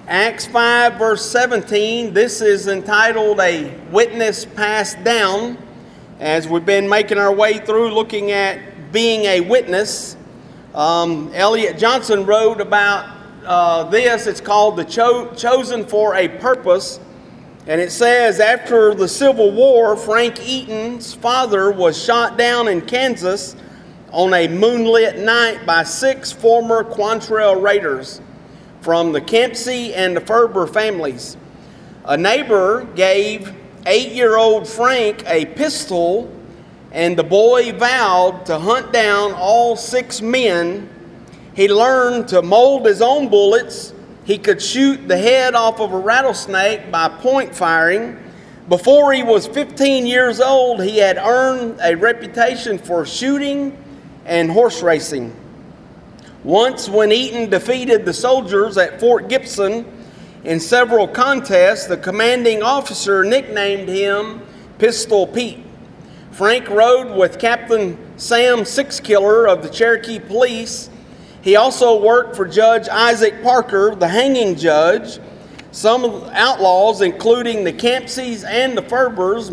Acts 5 verse 17, this is entitled A Witness Passed Down, as we've been making our way through looking at being a witness. Elliot Johnson wrote about this. It's called The Chosen for a Purpose. And it says, after the Civil War, Frank Eaton's father was shot down in Kansas on a moonlit night by 6 former Quantrill Raiders from the Kempsey and the Ferber families. A neighbor gave 8-year-old Frank a pistol, and the boy vowed to hunt down all 6 men. He learned to mold his own bullets. He could shoot the head off of a rattlesnake by point firing. Before he was 15 years old, he had earned a reputation for shooting and horse racing. Once, when Eaton defeated the soldiers at Fort Gibson in several contests, the commanding officer nicknamed him Pistol Pete. Frank rode with Captain Sam Sixkiller of the Cherokee Police. He also worked for Judge Isaac Parker, the hanging judge. Some of the outlaws, including the Kempseys and the Ferbers,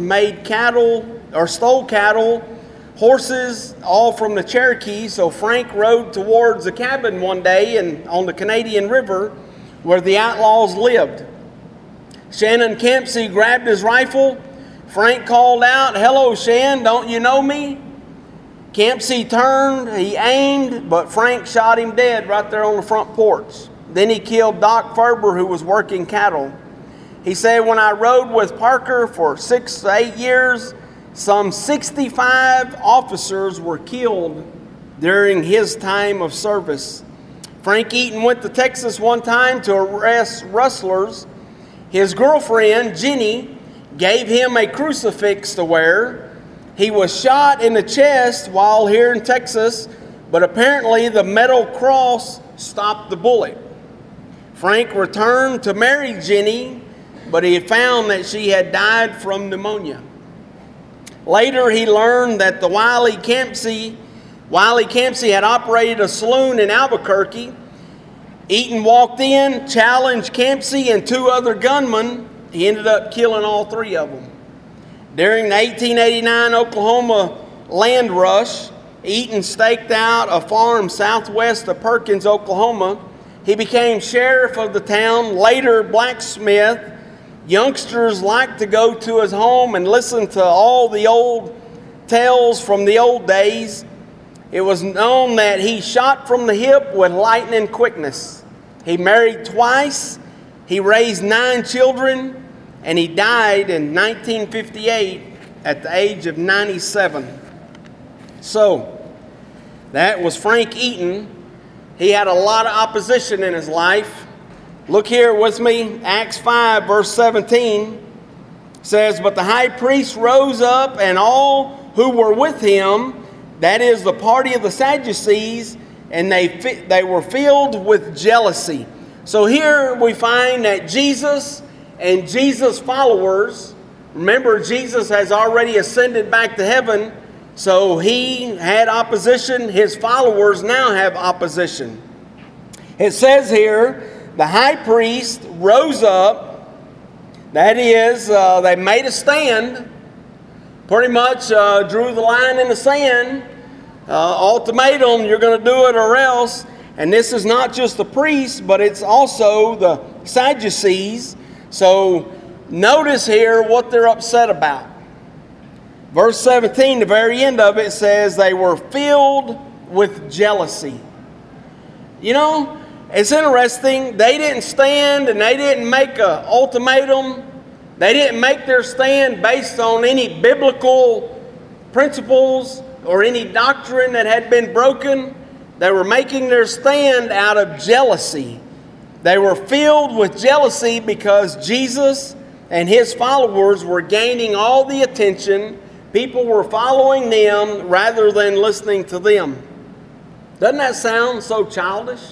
stole cattle, horses, all from the Cherokee. So Frank rode towards a cabin one day on the Canadian River where the outlaws lived. Shannon Kempsey grabbed his rifle. Frank called out, "Hello, Shan, don't you know me?" Kempsey turned, he aimed, but Frank shot him dead right there on the front porch. Then he killed Doc Ferber, who was working cattle. He said, "When I rode with Parker for 6 to 8 years, some 65 officers were killed during his time of service." Frank Eaton went to Texas one time to arrest rustlers. His girlfriend, Jenny, gave him a crucifix to wear. He was shot in the chest while here in Texas, but apparently the metal cross stopped the bullet. Frank returned to marry Jenny, but he had found that she had died from pneumonia. Later, he learned that the Wiley Kempsey had operated a saloon in Albuquerque. Eaton walked in, challenged Kempsey and 2 other gunmen. He ended up killing all 3 of them. During the 1889 Oklahoma land rush, Eaton staked out a farm southwest of Perkins, Oklahoma. He became sheriff of the town, later blacksmith. Youngsters liked to go to his home and listen to all the old tales from the old days. It was known that he shot from the hip with lightning quickness. He married twice. He raised 9 children. And he died in 1958 at the age of 97. So, that was Frank Eaton. He had a lot of opposition in his life. Look here with me. Acts 5 verse 17 says, "But the high priest rose up, and all who were with him, that is the party of the Sadducees, and they were filled with jealousy." So here we find that Jesus and Jesus' followers, remember Jesus has already ascended back to heaven, so he had opposition. His followers now have opposition. It says here, the high priest rose up. That is, they made a stand, pretty much drew the line in the sand. Ultimatum, you're going to do it or else. And this is not just the priests, but it's also the Sadducees. So notice here what they're upset about. Verse 17, the very end of it says they were filled with jealousy. You know, it's interesting. They didn't stand and they didn't make an ultimatum. They didn't make their stand based on any biblical principles or any doctrine that had been broken. They were making their stand out of jealousy. They were filled with jealousy because Jesus and his followers were gaining all the attention. People were following them rather than listening to them. Doesn't that sound so childish?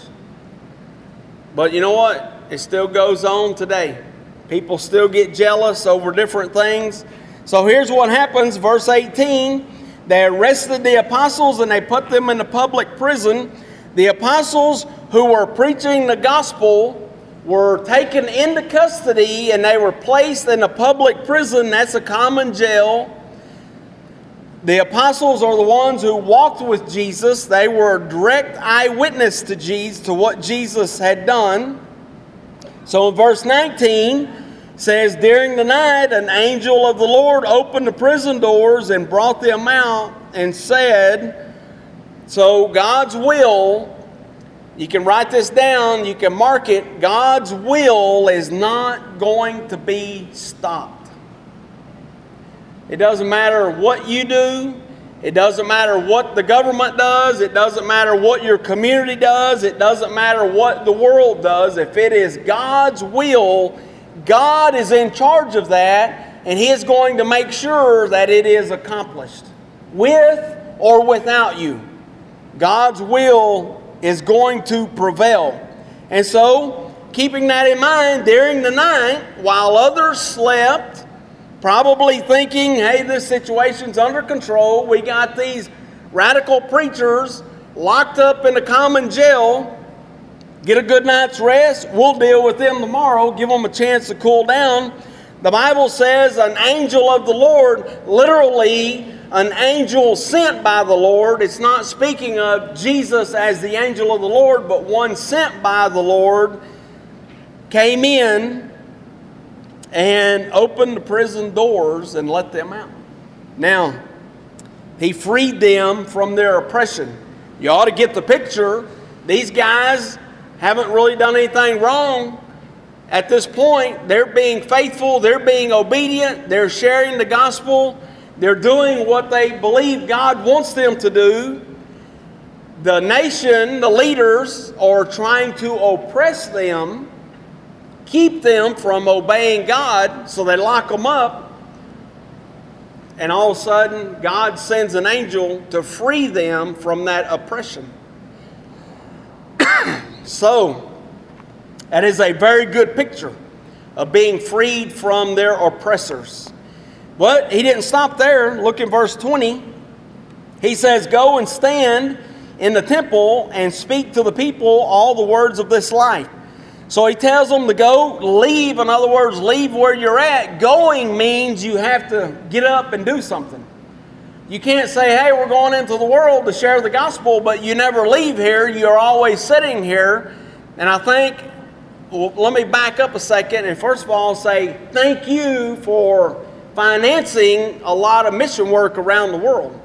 But you know what? It still goes on today. People still get jealous over different things. So here's what happens, verse 18. They arrested the apostles and they put them in the public prison. The apostles who were preaching the gospel were taken into custody and they were placed in a public prison. That's a common jail. The apostles are the ones who walked with Jesus. They were direct eyewitness to Jesus, to what Jesus had done. So in verse 19 says, during the night, an angel of the Lord opened the prison doors and brought them out and said, so God's will, you can write this down, you can mark it, God's will is not going to be stopped. It doesn't matter what you do. It doesn't matter what the government does. It doesn't matter what your community does. It doesn't matter what the world does. If it is God's will, God is in charge of that, and He is going to make sure that it is accomplished, with or without you. God's will is going to prevail. And so, keeping that in mind, during the night, while others slept, probably thinking, hey, this situation's under control. We got these radical preachers locked up in a common jail. Get a good night's rest. We'll deal with them tomorrow. Give them a chance to cool down. The Bible says an angel of the Lord, literally an angel sent by the Lord. It's not speaking of Jesus as the angel of the Lord, but one sent by the Lord, came in and opened the prison doors and let them out. Now, He freed them from their oppression. You ought to get the picture. These guys haven't really done anything wrong. At this point, they're being faithful, they're being obedient, they're sharing the gospel, they're doing what they believe God wants them to do. The nation, the leaders, are trying to oppress them, keep them from obeying God, so they lock them up. And all of a sudden, God sends an angel to free them from that oppression. So, that is a very good picture of being freed from their oppressors. But He didn't stop there. Look in verse 20. He says, go and stand in the temple and speak to the people all the words of this life. So He tells them to go, leave. In other words, leave where you're at. Going means you have to get up and do something. You can't say, hey, we're going into the world to share the gospel, but you never leave here. You're always sitting here. And I think, well, let me back up a second and first of all say thank you for financing a lot of mission work around the world.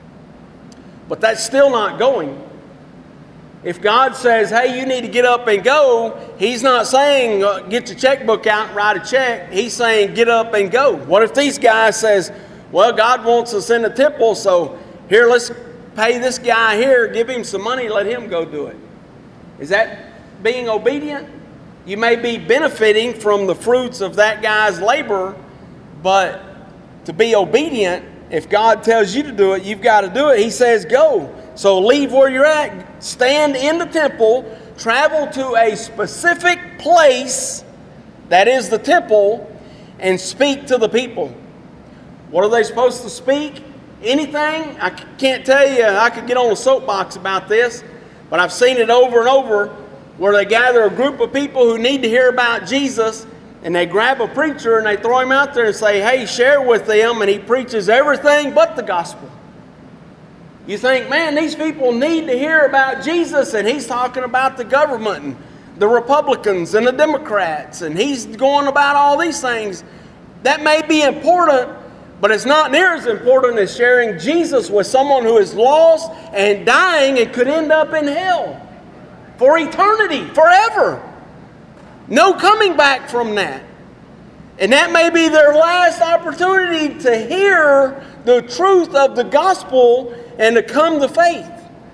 But that's still not going. If God says, hey, you need to get up and go, He's not saying get your checkbook out and write a check. He's saying get up and go. What if these guys says, well, God wants us in the temple, so here, let's pay this guy here, give him some money, let him go do it. Is that being obedient? You may be benefiting from the fruits of that guy's labor, but to be obedient, if God tells you to do it, you've got to do it. He says go. So leave where you're at, stand in the temple, travel to a specific place, that is the temple, and speak to the people. What are they supposed to speak? Anything? I can't tell you. I could get on a soapbox about this, but I've seen it over and over where they gather a group of people who need to hear about Jesus, and they grab a preacher and they throw him out there and say, hey, share with them, and he preaches everything but the gospel. You think, man, these people need to hear about Jesus, and he's talking about the government and the Republicans and the Democrats, and he's going about all these things. That may be important, but it's not near as important as sharing Jesus with someone who is lost and dying and could end up in hell for eternity, forever. No coming back from that. And that may be their last opportunity to hear the truth of the gospel and to come to faith.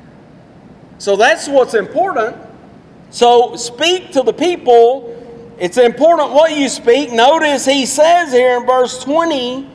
So that's what's important. So speak to the people. It's important what you speak. Notice He says here in verse 20,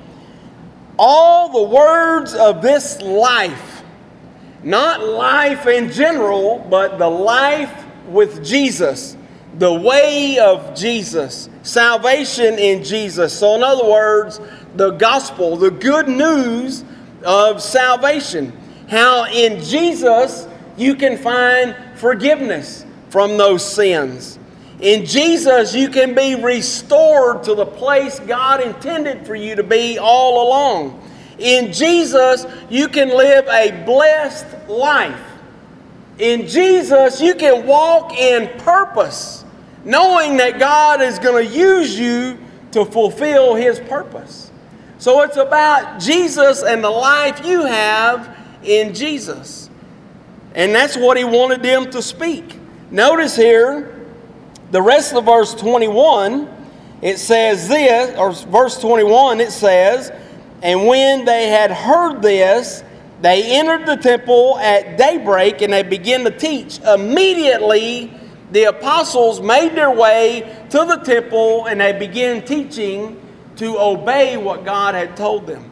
all the words of this life. Not life in general, but the life with Jesus. The way of Jesus. Salvation in Jesus. So in other words, the gospel, the good news of salvation. How in Jesus you can find forgiveness from those sins. In Jesus, you can be restored to the place God intended for you to be all along. In Jesus, you can live a blessed life. In Jesus, you can walk in purpose, knowing that God is going to use you to fulfill His purpose. So it's about Jesus and the life you have in Jesus. And that's what He wanted them to speak. Notice here, the rest of verse 21, it says this, or verse 21, it says, "And when they had heard this, they entered the temple at daybreak and they began to teach. Immediately, the apostles made their way to the temple and they began teaching to obey what God had told them."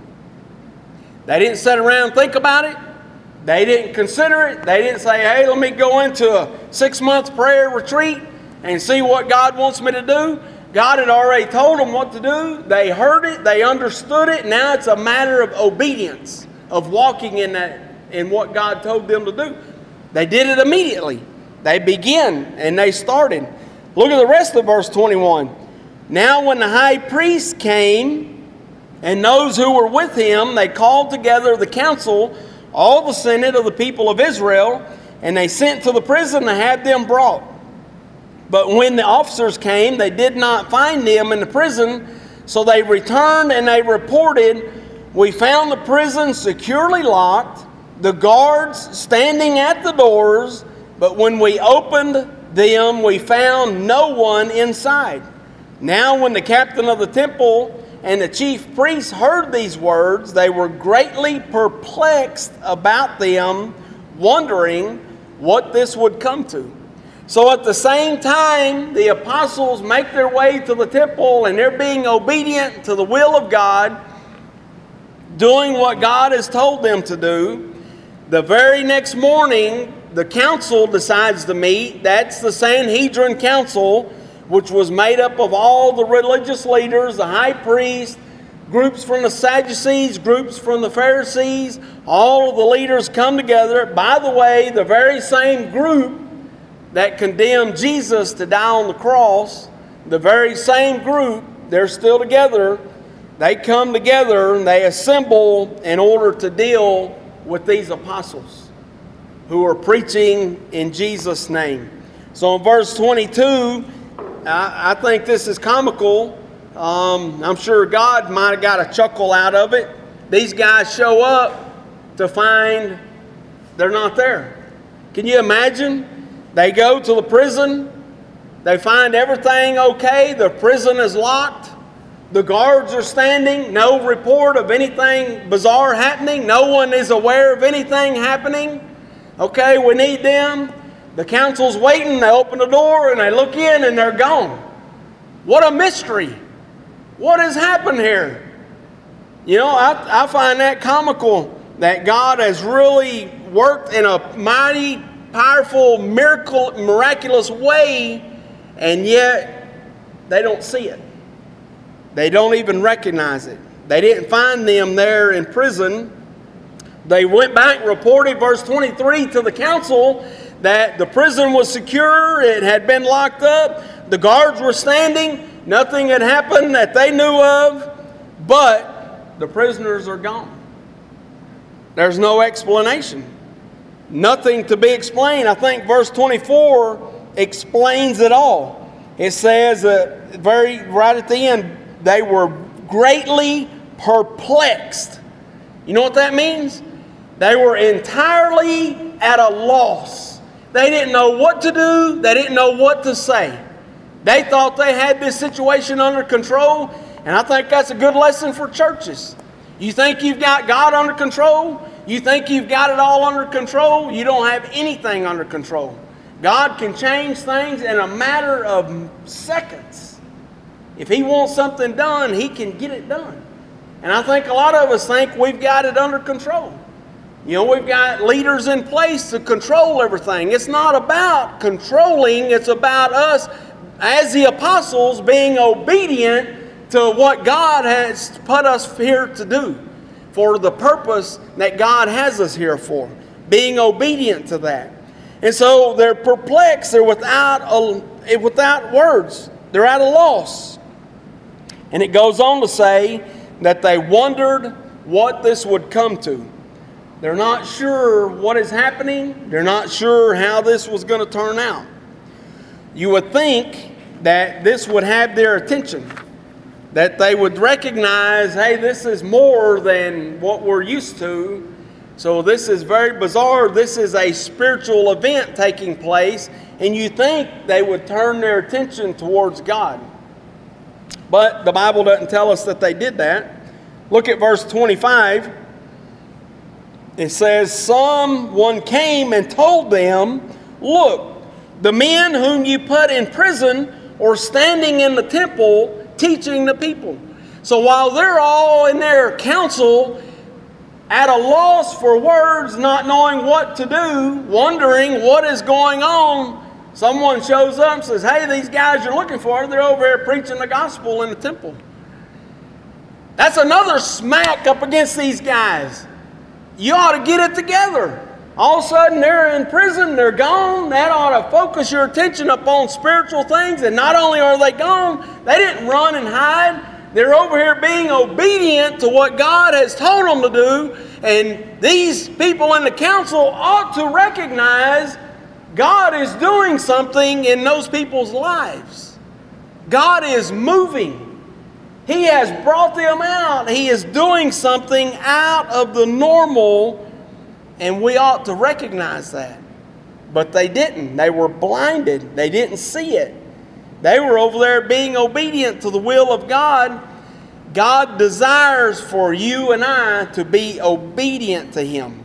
They didn't sit around and think about it. They didn't consider it. They didn't say, "Hey, let me go into a 6-month prayer retreat and see what God wants me to do." God had already told them what to do. They heard it. They understood it. Now it's a matter of obedience, of walking in what God told them to do. They did it immediately. They began and they started. Look at the rest of verse 21. "Now when the high priest came and those who were with him, they called together the council, all the senate of the people of Israel, and they sent to the prison to have them brought. But when the officers came, they did not find them in the prison, so they returned and they reported, 'We found the prison securely locked, the guards standing at the doors, but when we opened them, we found no one inside.' Now when the captain of the temple and the chief priests heard these words, they were greatly perplexed about them, wondering what this would come to." So at the same time, the apostles make their way to the temple and they're being obedient to the will of God, doing what God has told them to do. The very next morning, the council decides to meet. That's the Sanhedrin Council, which was made up of all the religious leaders, the high priest, groups from the Sadducees, groups from the Pharisees. All of the leaders come together. By the way, the very same group that condemned Jesus to die on the cross, the very same group, they're still together. They come together and they assemble in order to deal with these apostles who are preaching in Jesus' name. So in verse 22, I think this is comical. I'm sure God might have got a chuckle out of it. These guys show up to find they're not there. Can you imagine? They go to the prison. They find everything okay. The prison is locked. The guards are standing. No report of anything bizarre happening. No one is aware of anything happening. Okay, we need them. The council's waiting. They open the door and they look in and they're gone. What a mystery. What has happened here? You know, I find that comical that God has really worked in a mighty, powerful, miraculous way, and yet they don't see it. They don't even recognize it. They didn't find them there in prison. They went back and reported, verse 23, to the council that the prison was secure. It had been locked up. The guards were standing. Nothing had happened that they knew of, but the prisoners are gone. There's no explanation. Nothing to be explained. I think verse 24 explains it all. It says right at the end, they were greatly perplexed. You know what that means? They were entirely at a loss. They didn't know what to do. They didn't know what to say. They thought they had this situation under control, and I think that's a good lesson for churches. You think you've got God under control? You think you've got it all under control? You don't have anything under control. God can change things in a matter of seconds. If He wants something done, He can get it done. And I think a lot of us think we've got it under control. You know, we've got leaders in place to control everything. It's not about controlling. It's about us, as the apostles, being obedient to what God has put us here to do, for the purpose that God has us here for, being obedient to that. And so they're perplexed. They're without without words. They're at a loss. And it goes on to say that they wondered what this would come to. They're not sure what is happening. They're not sure how this was going to turn out. You would think that this would have their attention, that they would recognize, hey, this is more than what we're used to. So this is very bizarre. This is a spiritual event taking place, and you think they would turn their attention towards God. But the Bible doesn't tell us that they did that. Look at verse 25. It says, someone came and told them, look, the men whom you put in prison are standing in the temple teaching the people. So while they're all in their council at a loss for words, not knowing what to do, wondering what is going on, someone shows up and says, hey, these guys you're looking for, they're over here preaching the gospel in the temple. That's another smack up against these guys. You ought to get it together. All of a sudden they're in prison, they're gone. That ought to focus your attention upon spiritual things. And not only are they gone, they didn't run and hide. They're over here being obedient to what God has told them to do. And these people in the council ought to recognize God is doing something in those people's lives. God is moving. He has brought them out. He is doing something out of the normal, and we ought to recognize that. But they didn't. They were blinded. They didn't see it. They were over there being obedient to the will of God. God desires for you and I to be obedient to Him.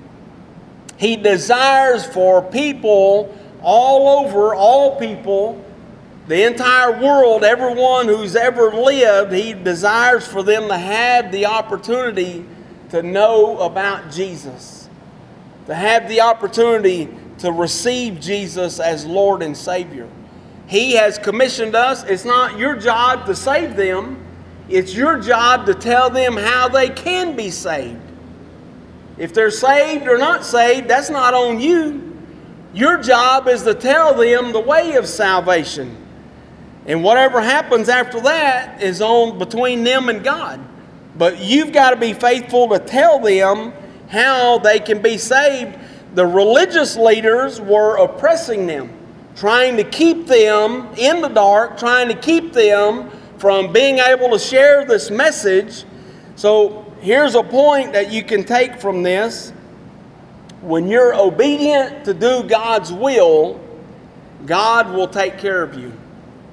He desires for people all over, all people, the entire world, everyone who's ever lived, He desires for them to have the opportunity to know about Jesus, to have the opportunity to receive Jesus as Lord and Savior. He has commissioned us. It's not your job to save them. It's your job to tell them how they can be saved. If they're saved or not saved, that's not on you. Your job is to tell them the way of salvation. And whatever happens after that is on between them and God. But you've got to be faithful to tell them how they can be saved. The religious leaders were oppressing them, trying to keep them in the dark, trying to keep them from being able to share this message. So here's a point that you can take from this. When you're obedient to do God's will, God will take care of you.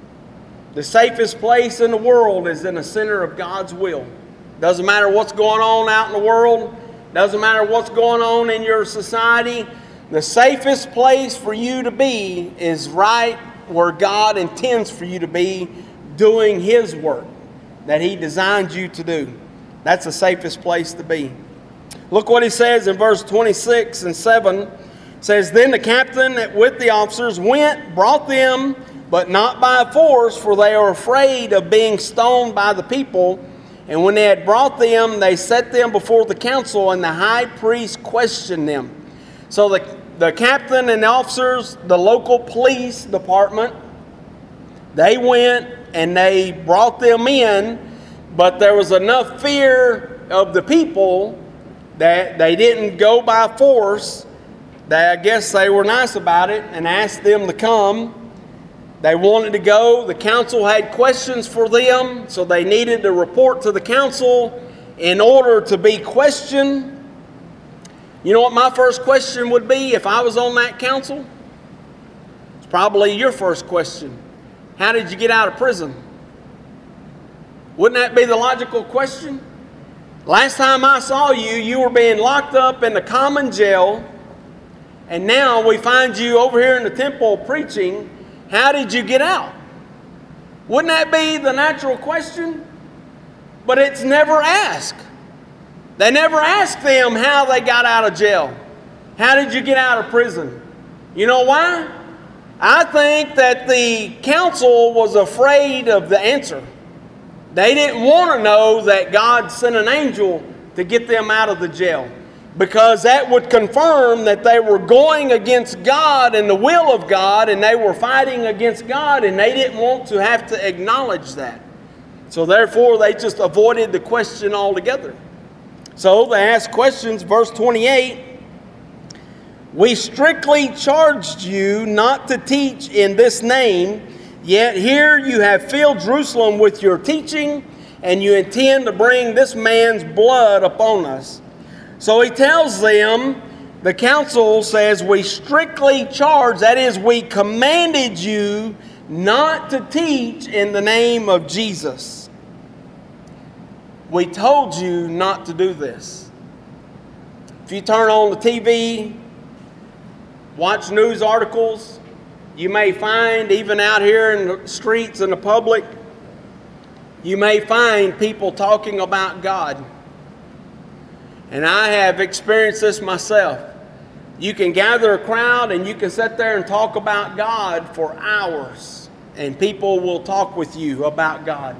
The safest place in the world is in the center of God's will. Doesn't matter what's going on out in the world. Doesn't matter what's going on in your society. The safest place for you to be is right where God intends for you to be, doing His work that He designed you to do. That's the safest place to be. Look what He says in verse 26 and 7. It says, then the captain with the officers went, brought them, but not by force, for they are afraid of being stoned by the people. And when they had brought them, they set them before the council, and the high priest questioned them. So the captain and the officers, the local police department, they went and they brought them in, but there was enough fear of the people that they didn't go by force. I guess they were nice about it and asked them to come. They wanted to go. The council had questions for them, so they needed to report to the council in order to be questioned. You know what my first question would be if I was on that council? It's probably your first question. How did you get out of prison? Wouldn't that be the logical question? Last time I saw you, you were being locked up in the common jail, and now we find you over here in the temple preaching. How did you get out? Wouldn't that be the natural question? But it's never asked. They never asked them how they got out of jail. How did you get out of prison? You know why? I think that the council was afraid of the answer. They didn't want to know that God sent an angel to get them out of the jail. because that would confirm that they were going against God and the will of God, and they were fighting against God, and they didn't want to have to acknowledge that. So therefore, they just avoided the question altogether. So they asked questions. Verse 28, "We strictly charged you not to teach in this name, yet here you have filled Jerusalem with your teaching, and you intend to bring this man's blood upon us." So he tells them, the council says, we strictly charge, that is, we commanded you not to teach in the name of Jesus. We told you not to do this. If you turn on the TV, watch news articles, you may find, even out here in the streets and the public, you may find people talking about God. And I have experienced this myself. You can gather a crowd and you can sit there and talk about God for hours, and people will talk with you about God.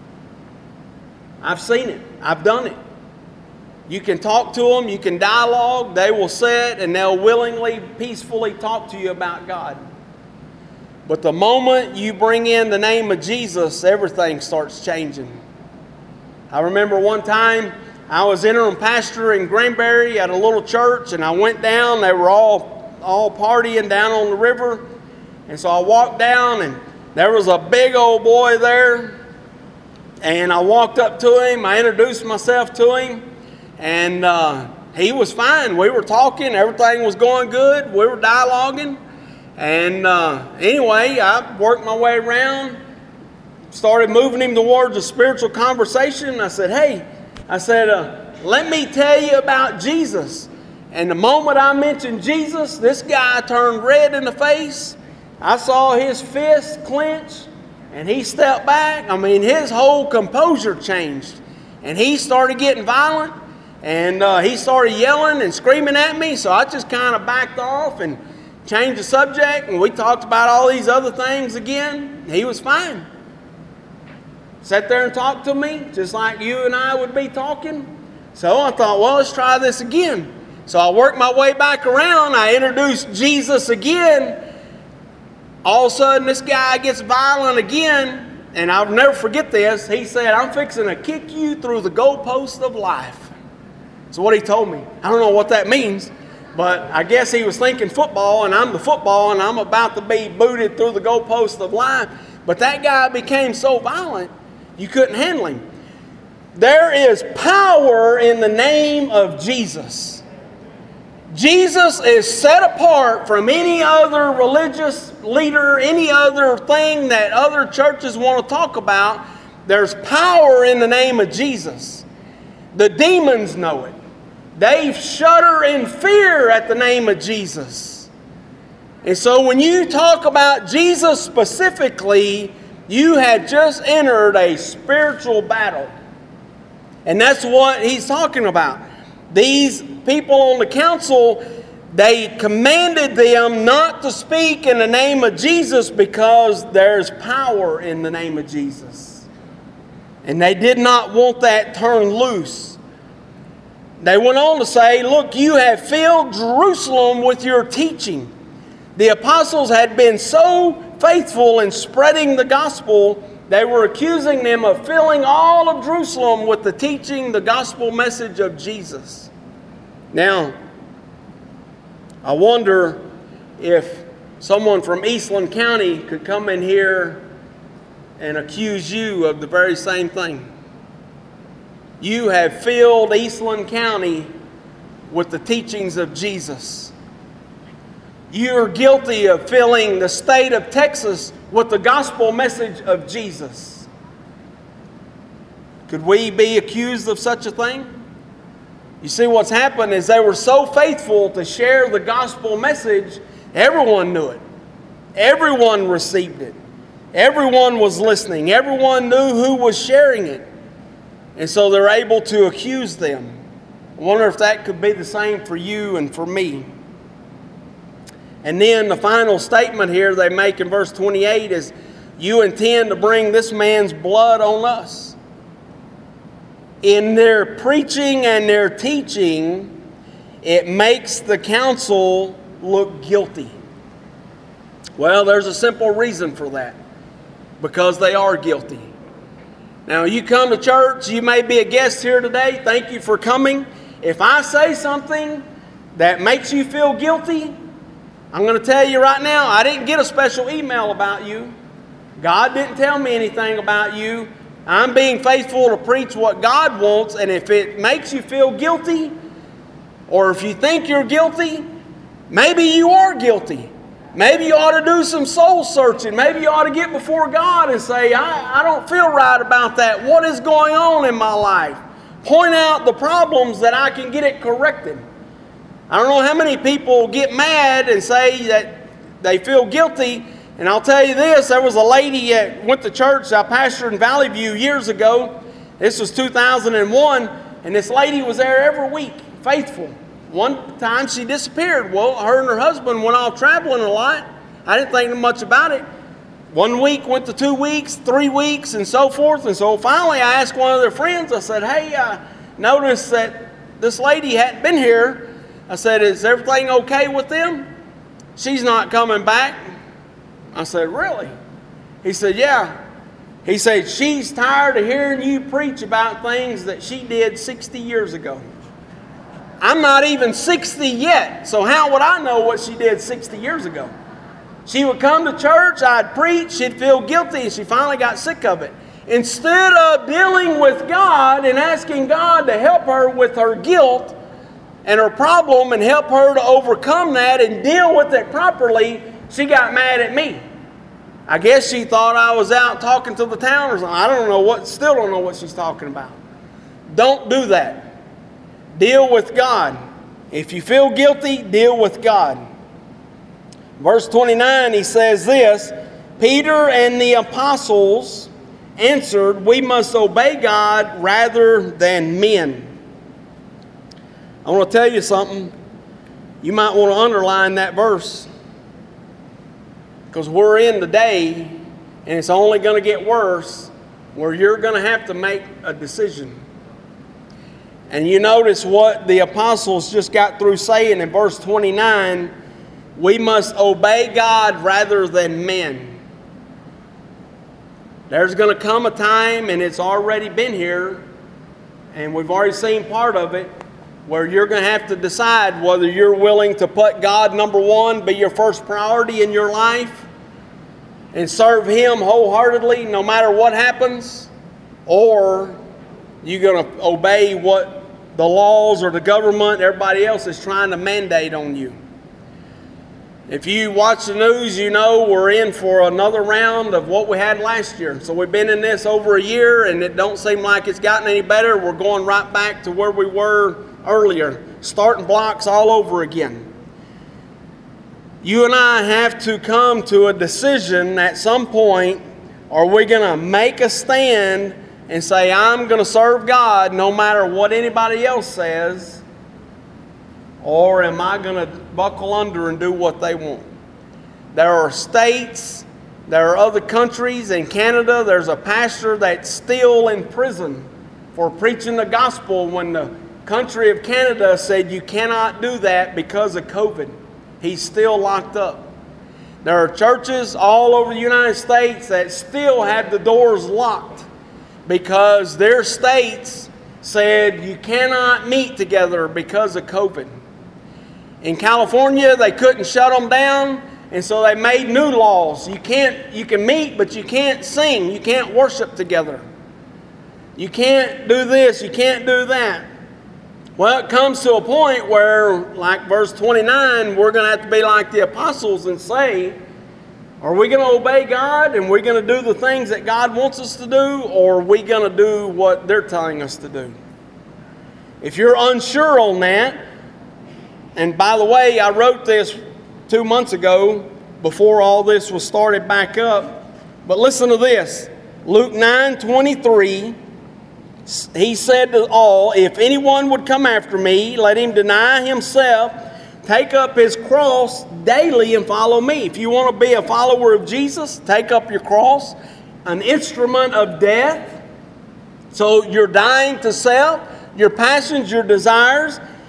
I've seen it. I've done it. You can talk to them, you can dialogue, they will sit and they'll willingly, peacefully talk to you about God. But the moment you bring in the name of Jesus, everything starts changing. I remember one time I was interim pastor in Granbury at a little church, and I went down. They were all partying down on the river. And so I walked down, and there was a big old boy there. And I walked up to him. I introduced myself to him. And he was fine. We were talking. Everything was going good. We were dialoguing. And anyway, I worked my way around, started moving him towards a spiritual conversation. I said, "Hey," I said, "let me tell you about Jesus." And the moment I mentioned Jesus, this guy turned red in the face. I saw his fist clench, and he stepped back. I mean, his whole composure changed. And he started getting violent, and he started yelling and screaming at me. So I just kind of backed off and changed the subject, and we talked about all these other things again. He was fine. Sat there and talked to me, just like you and I would be talking. So I thought, well, let's try this again. So I worked my way back around. I introduced Jesus again. All of a sudden, this guy gets violent again. And I'll never forget this. He said, "I'm fixing to kick you through the goalpost of life." That's what he told me. I don't know what that means. But I guess he was thinking football, and I'm the football, and I'm about to be booted through the goalpost of life. But that guy became so violent, you couldn't handle him. There is power in the name of Jesus. Jesus is set apart from any other religious leader, any other thing that other churches want to talk about. There's power in the name of Jesus. The demons know it. They shudder in fear at the name of Jesus. And so when you talk about Jesus specifically, you had just entered a spiritual battle. And that's what he's talking about. These people on the council, they commanded them not to speak in the name of Jesus because there's power in the name of Jesus. And they did not want that turned loose. They went on to say, "Look, you have filled Jerusalem with your teaching." The apostles had been so faithful in spreading the gospel, they were accusing them of filling all of Jerusalem with the teaching, the gospel message of Jesus. Now, I wonder if someone from Eastland County could come in here and accuse you of the very same thing. You have filled Eastland County with the teachings of Jesus. You're guilty of filling the state of Texas with the gospel message of Jesus. Could we be accused of such a thing? You see, what's happened is they were so faithful to share the gospel message, everyone knew it. Everyone received it. Everyone was listening. Everyone knew who was sharing it. And so they're able to accuse them. I wonder if that could be the same for you and for me. And then the final statement here they make in verse 28 is, "You intend to bring this man's blood on us." In their preaching and their teaching, it makes the council look guilty. Well, there's a simple reason for that. Because they are guilty. Now, you come to church, you may be a guest here today. Thank you for coming. If I say something that makes you feel guilty, I'm going to tell you right now, I didn't get a special email about you. God didn't tell me anything about you. I'm being faithful to preach what God wants, and if it makes you feel guilty, or if you think you're guilty, maybe you are guilty. Maybe you ought to do some soul searching. Maybe you ought to get before God and say, I don't feel right about that. What is going on in my life? Point out the problems that I can get it corrected. I don't know how many people get mad and say that they feel guilty. And I'll tell you this, there was a lady that went to church I pastored in Valley View years ago. This was 2001. And this lady was there every week, faithful. One time she disappeared. Well, her and her husband went off traveling a lot. I didn't think much about it. 1 week went to 2 weeks, 3 weeks, and so forth. And so finally I asked one of their friends, I said, hey, noticed that this lady hadn't been here. I said, is everything okay with them? She's not coming back. I said, really? He said, yeah. He said, she's tired of hearing you preach about things that she did 60 years ago. I'm not even 60 yet, so how would I know what she did 60 years ago? She would come to church, I'd preach, she'd feel guilty, and she finally got sick of it. Instead of dealing with God and asking God to help her with her guilt and her problem and help her to overcome that and deal with it properly, she got mad at me. I guess she thought I was out talking to the town or something. Still don't know what she's talking about. Don't do that. Deal with God. If you feel guilty, deal with God. Verse 29, he says this, Peter and the apostles answered, we must obey God rather than men. I want to tell you something. You might want to underline that verse. Because we're in the day, and it's only going to get worse, where you're going to have to make a decision. And you notice what the apostles just got through saying in verse 29, we must obey God rather than men. There's going to come a time, and it's already been here, and we've already seen part of it, where you're going to have to decide whether you're willing to put God number one, be your first priority in your life, and serve Him wholeheartedly no matter what happens, or you're going to obey what the laws or the government, everybody else is trying to mandate on you. If you watch the news, you know we're in for another round of what we had last year. So we've been in this over a year, and it don't seem like it's gotten any better. We're going right back to where we were earlier, starting blocks all over again. You and I have to come to a decision at some point. Are we going to make a stand and say, I'm going to serve God no matter what anybody else says? Or am I going to buckle under and do what they want? There are states, there are other countries. In Canada, there's a pastor that's still in prison for preaching the gospel when the country of Canada said you cannot do that because of COVID. He's still locked up. There are churches all over the United States that still have the doors locked because their states said you cannot meet together because of COVID. In California, they couldn't shut them down, and so they made new laws. You can meet, but you can't sing. You can't worship together. You can't do this. You can't do that. Well, it comes to a point where, like verse 29, we're going to have to be like the apostles and say, are we going to obey God and we're going to do the things that God wants us to do, or are we going to do what they're telling us to do? If you're unsure on that, and by the way, I wrote this 2 months ago before all this was started back up, but listen to this. Luke 9:23, He said to all, if anyone would come after me, let him deny himself, take up his cross daily and follow me. If you want to be a follower of Jesus, take up your cross, an instrument of death. So you're dying to self, your passions, your desires.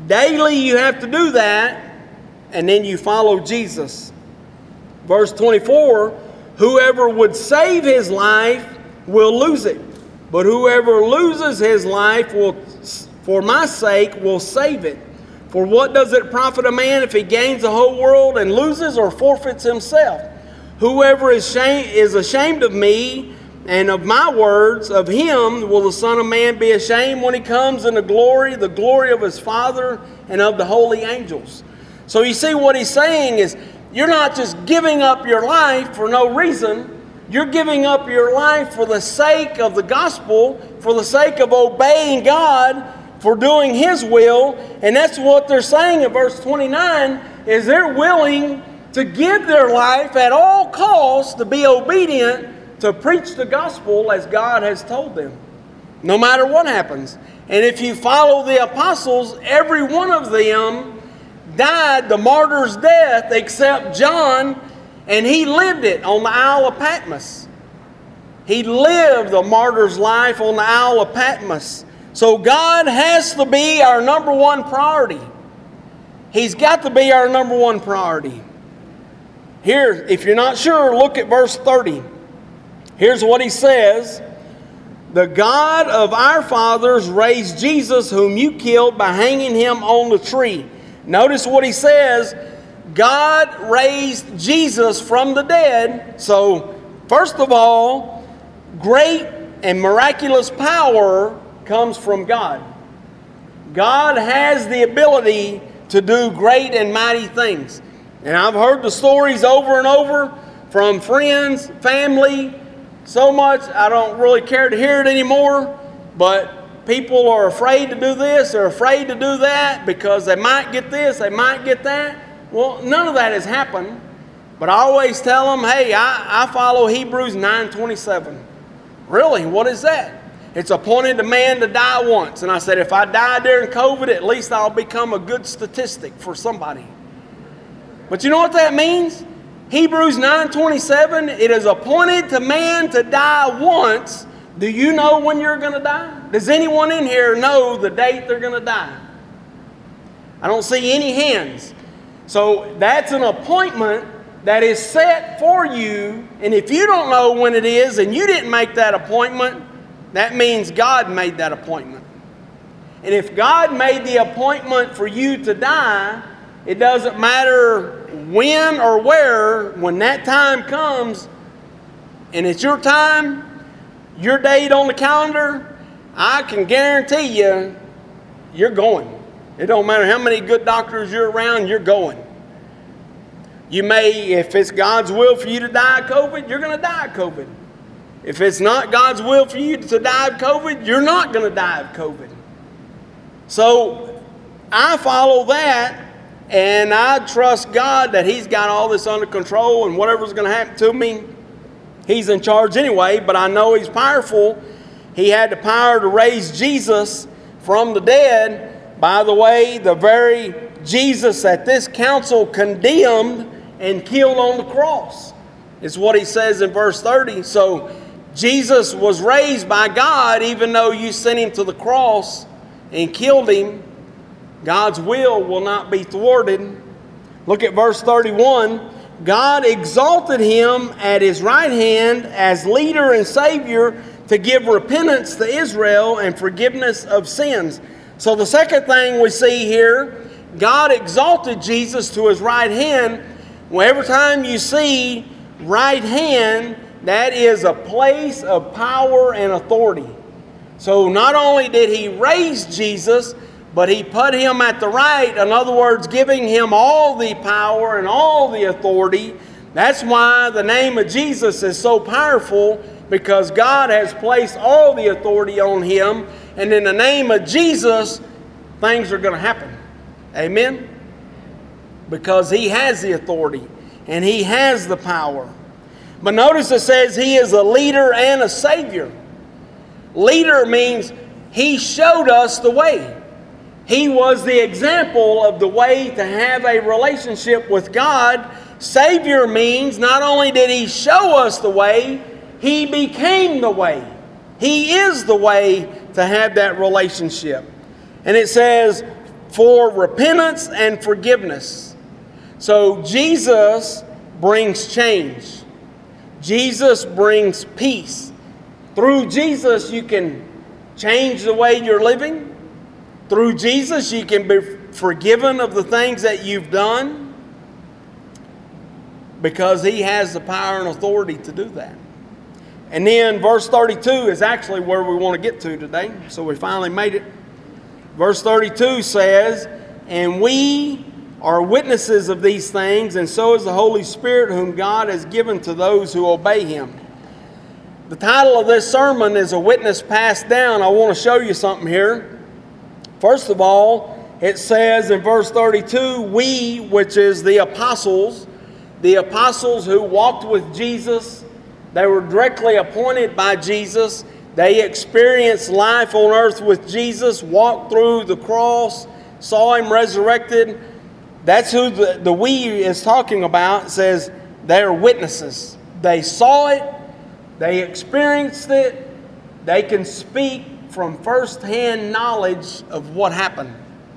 Daily you have to do that, and then you follow Jesus. Verse 24, whoever would save his life will lose it, but whoever loses his life will, for my sake, will save it. For what does it profit a man if he gains the whole world and loses or forfeits himself? Whoever is ashamed of me and of my words, of him will the Son of Man be ashamed when he comes in the glory of his Father and of the holy angels. So you see what he's saying is, you're not just giving up your life for no reason. You're giving up your life for the sake of the gospel, for the sake of obeying God, for doing His will. And that's what they're saying in verse 29, is they're willing to give their life at all costs to be obedient, to preach the gospel as God has told them, no matter what happens. And if you follow the apostles, every one of them died the martyr's death except John, and he lived it on the Isle of Patmos. He lived the martyr's life on the Isle of Patmos. So God has to be our number one priority. He's got to be our number one priority. Here, if you're not sure, look at verse 30. Here's what he says. The God of our fathers raised Jesus, whom you killed by hanging him on the tree. Notice what he says. God raised Jesus from the dead. So, first of all, great and miraculous power comes from God. God has the ability to do great and mighty things. And I've heard the stories over and over from friends, family, so much I don't really care to hear it anymore. But people are afraid to do this, they're afraid to do that because they might get this, they might get that. Well, none of that has happened. But I always tell them, hey, I follow Hebrews 9:27. Really? What is that? It's appointed a man to die once. And I said, if I die during COVID, at least I'll become a good statistic for somebody. But you know what that means? Hebrews 9:27, it is appointed to man to die once. Do you know when you're going to die? Does anyone in here know the date they're going to die? I don't see any hands. So that's an appointment that is set for you. And if you don't know when it is and you didn't make that appointment, that means God made that appointment. And if God made the appointment for you to die, it doesn't matter when or where, when that time comes and it's your time, your date on the calendar, I can guarantee you, you're going. It don't matter how many good doctors you're around, you're going. You may, if it's God's will for you to die of COVID, you're going to die of COVID. If it's not God's will for you to die of COVID, you're not going to die of COVID. So I follow that, and I trust God that He's got all this under control, and whatever's going to happen to me, He's in charge anyway. But I know He's powerful. He had the power to raise Jesus from the dead. By the way, the very Jesus that this council condemned and killed on the cross is what he says in verse 30. So Jesus was raised by God, even though you sent him to the cross and killed him. God's will not be thwarted. Look at verse 31. God exalted him at his right hand as leader and Savior to give repentance to Israel and forgiveness of sins. So the second thing we see here, God exalted Jesus to his right hand. Well, every time you see right hand, that is a place of power and authority. So not only did he raise Jesus, but he put him at the right. In other words, giving him all the power and all the authority. That's why the name of Jesus is so powerful, because God has placed all the authority on him. And in the name of Jesus, things are going to happen. Amen? Because he has the authority and he has the power. But notice it says he is a leader and a Savior. Leader means he showed us the way. He was the example of the way to have a relationship with God. Savior means not only did he show us the way, he became the way. He is the way to have that relationship. And it says, for repentance and forgiveness. So Jesus brings change. Jesus brings peace. Through Jesus, you can change the way you're living. Through Jesus, you can be forgiven of the things that you've done, because He has the power and authority to do that. And then verse 32 is actually where we want to get to today. So we finally made it. Verse 32 says, "And we are witnesses of these things, and so is the Holy Spirit whom God has given to those who obey Him." The title of this sermon is A Witness Passed Down. I want to show you something here. First of all, it says in verse 32, we, which is the apostles who walked with Jesus, they were directly appointed by Jesus. They experienced life on earth with Jesus, walked through the cross, saw Him resurrected. That's who the we is talking about. It says they are witnesses. They saw it. They experienced it. They can speak from first-hand knowledge of what happened.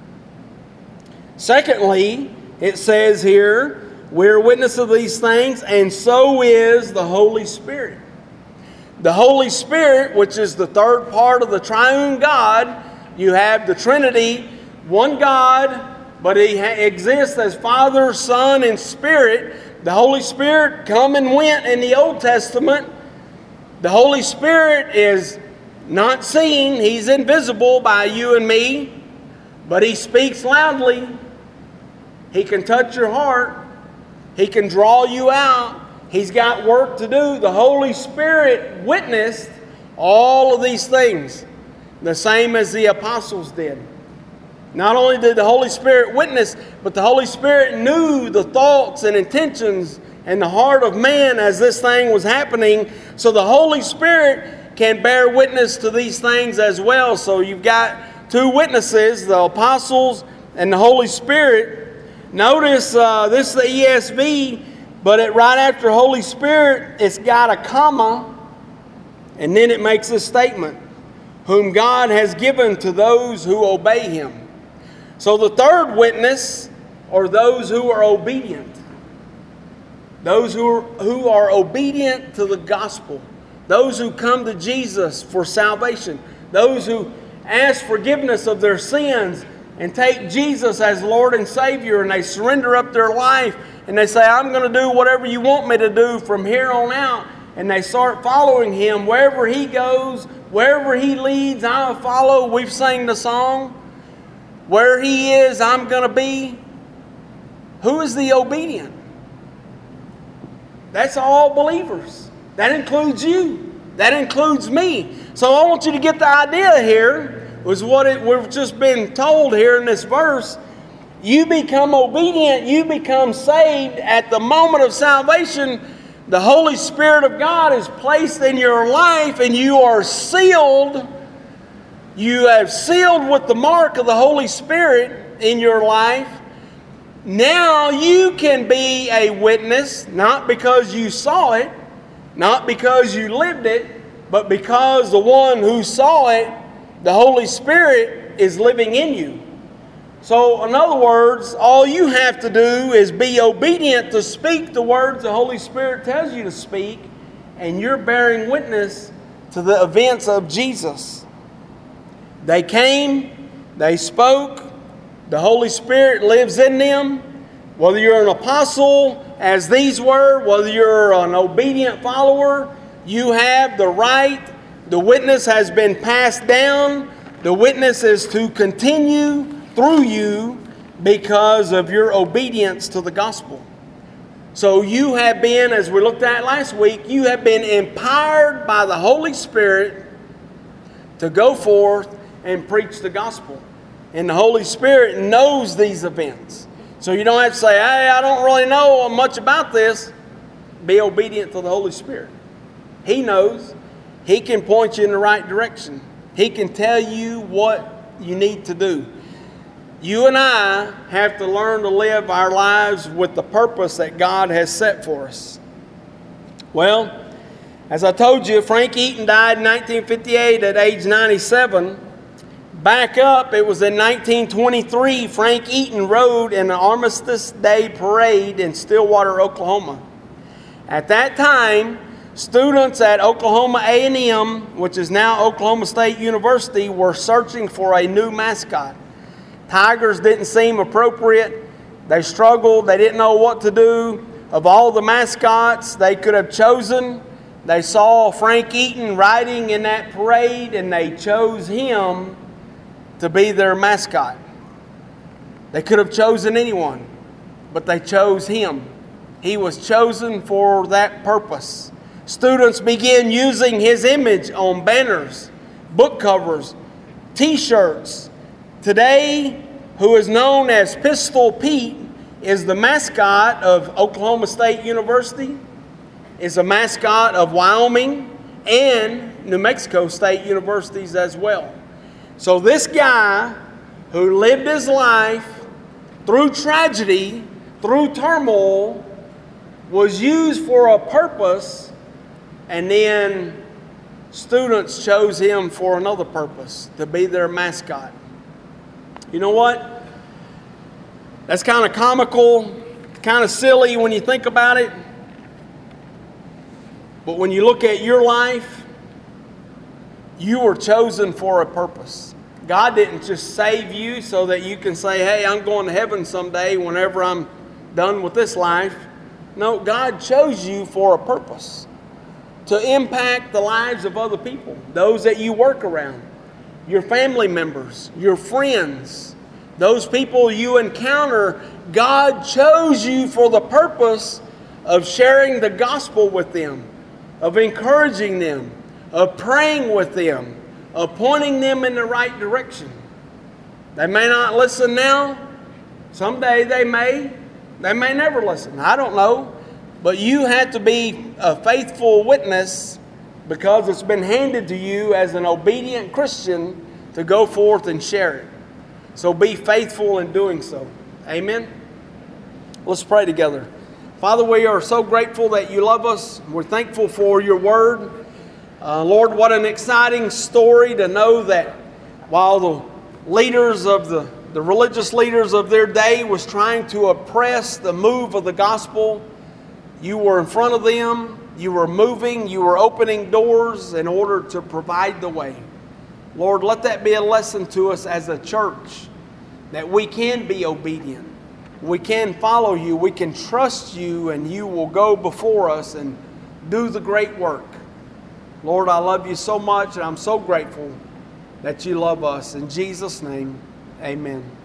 Secondly, it says here, we're witnesses of these things, and so is the Holy Spirit. The Holy Spirit, which is the third part of the triune God. You have the Trinity, one God, but He exists as Father, Son, and Spirit. The Holy Spirit come and went in the Old Testament. The Holy Spirit is not seen. He's invisible by you and me, but He speaks loudly. He can touch your heart. He can draw you out. He's got work to do. The Holy Spirit witnessed all of these things, the same as the apostles did. Not only did the Holy Spirit witness, but the Holy Spirit knew the thoughts and intentions and the heart of man as this thing was happening. So the Holy Spirit can bear witness to these things as well. So you've got two witnesses, the apostles and the Holy Spirit. Notice this is the ESV, but right after Holy Spirit, it's got a comma, and then it makes this statement, whom God has given to those who obey Him. So the third witness are those who are obedient. Those who are obedient to the gospel. Those who come to Jesus for salvation. Those who ask forgiveness of their sins and take Jesus as Lord and Savior, and they surrender up their life, and they say, I'm going to do whatever you want me to do from here on out. And they start following Him. Wherever He goes, wherever He leads, I'll follow. We've sang the song, where He is, I'm going to be. Who is the obedient? That's all believers. That includes you. That includes me. So I want you to get the idea here, was what we've just been told here in this verse. You become obedient, you become saved at the moment of salvation. The Holy Spirit of God is placed in your life, and you are sealed. You have sealed with the mark of the Holy Spirit in your life. Now you can be a witness, not because you saw it, not because you lived it, but because the one who saw it, the Holy Spirit, is living in you. So, in other words, all you have to do is be obedient to speak the words the Holy Spirit tells you to speak, and you're bearing witness to the events of Jesus. They came, they spoke, the Holy Spirit lives in them. Whether you're an apostle, as these were, whether you're an obedient follower, you have the right. The witness has been passed down. The witness is to continue through you because of your obedience to the gospel. So you have been, as we looked at last week, you have been empowered by the Holy Spirit to go forth and preach the gospel. And the Holy Spirit knows these events. So you don't have to say, hey, I don't really know much about this. Be obedient to the Holy Spirit. He knows. He can point you in the right direction. He can tell you what you need to do. You and I have to learn to live our lives with the purpose that God has set for us. Well, as I told you, Frank Eaton died in 1958 at age 97. Back up, it was in 1923, Frank Eaton rode in an Armistice Day parade in Stillwater, Oklahoma. At that time, students at Oklahoma A&M, which is now Oklahoma State University, were searching for a new mascot. Tigers didn't seem appropriate. They struggled. They didn't know what to do. Of all the mascots they could have chosen, they saw Frank Eaton riding in that parade, and they chose him to be their mascot. They could have chosen anyone, but they chose him. He was chosen for that purpose. Students began using his image on banners, book covers, T-shirts. Today, who is known as Pistol Pete, is the mascot of Oklahoma State University, is a mascot of Wyoming and New Mexico State Universities as well. So this guy who lived his life through tragedy, through turmoil, was used for a purpose, and then students chose him for another purpose, to be their mascot. You know what? That's kind of comical, kind of silly when you think about it. But when you look at your life, you were chosen for a purpose. God didn't just save you so that you can say, hey, I'm going to heaven someday whenever I'm done with this life. No, God chose you for a purpose. To impact the lives of other people, those that you work around, your family members, your friends, those people you encounter. God chose you for the purpose of sharing the gospel with them, of encouraging them, of praying with them, of pointing them in the right direction. They may not listen now. Someday they may never listen. I don't know. But you have to be a faithful witness because it's been handed to you as an obedient Christian to go forth and share it. So be faithful in doing so. Amen? Let's pray together. Father, we are so grateful that you love us. We're thankful for your word. Lord, what an exciting story to know that while the leaders of the religious leaders of their day was trying to oppress the move of the gospel, you were in front of them, you were moving, you were opening doors in order to provide the way. Lord, let that be a lesson to us as a church, that we can be obedient. We can follow you, we can trust you, and you will go before us and do the great work. Lord, I love you so much, and I'm so grateful that you love us. In Jesus' name, amen.